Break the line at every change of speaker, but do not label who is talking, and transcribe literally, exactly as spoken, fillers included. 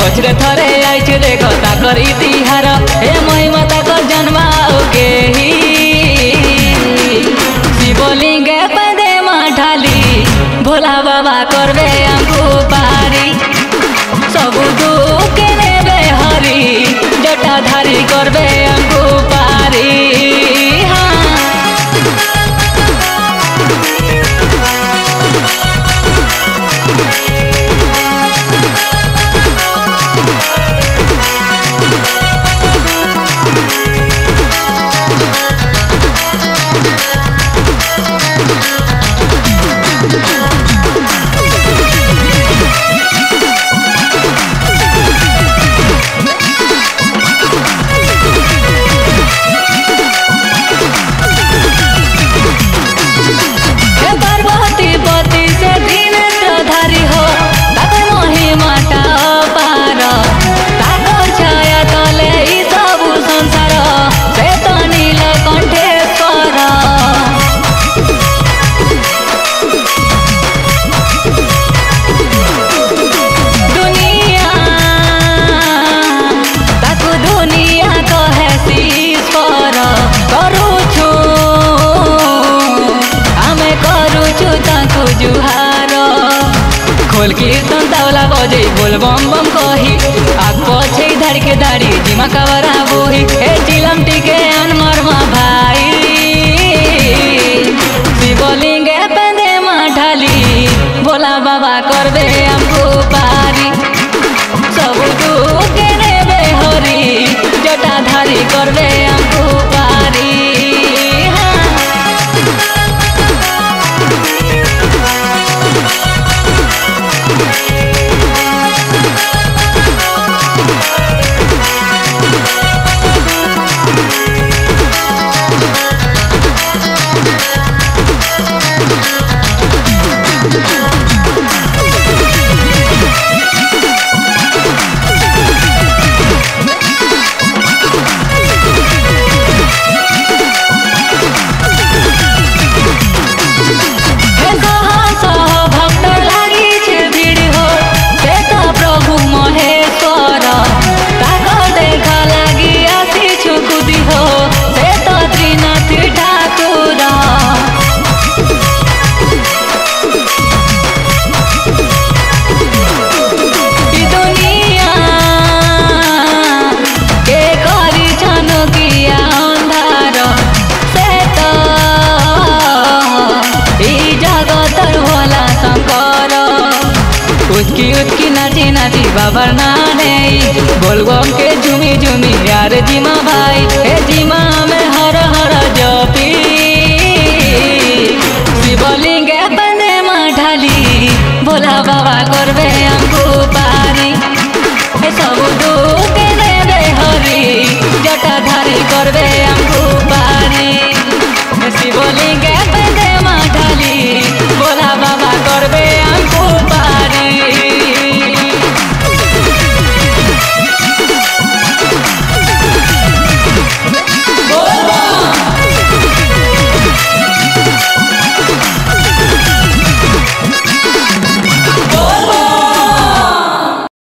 पछरे थरे आइछ देखो ताकर इतिहार हे महिमा ताकर जन्माओ के ही शिवलिंगे पदे ढाली भोला बाबा करबे हमको पारी सब दुख नेबे हरी जटाधारी करबे हमको पारी खोल कीर्तन तबला बजे बोल बम बम कही आग पछे धड़ के दाड़ी जिमा कवरा बोही हे चिलम टिके अनमरमा भाई शिवलिंगे पेंदे ढाली भोला बाबा करबे हमको पारी सब दुख नेबे हरी जटाधारी करबे हमको पारी उचकी उचकी नाची नाची बाबर नाने बोल बम के झूमी झूमी यार जिमा भाई हे जिमा में हर हर जपी शिवलिंगे पने ढाली भोला बाबा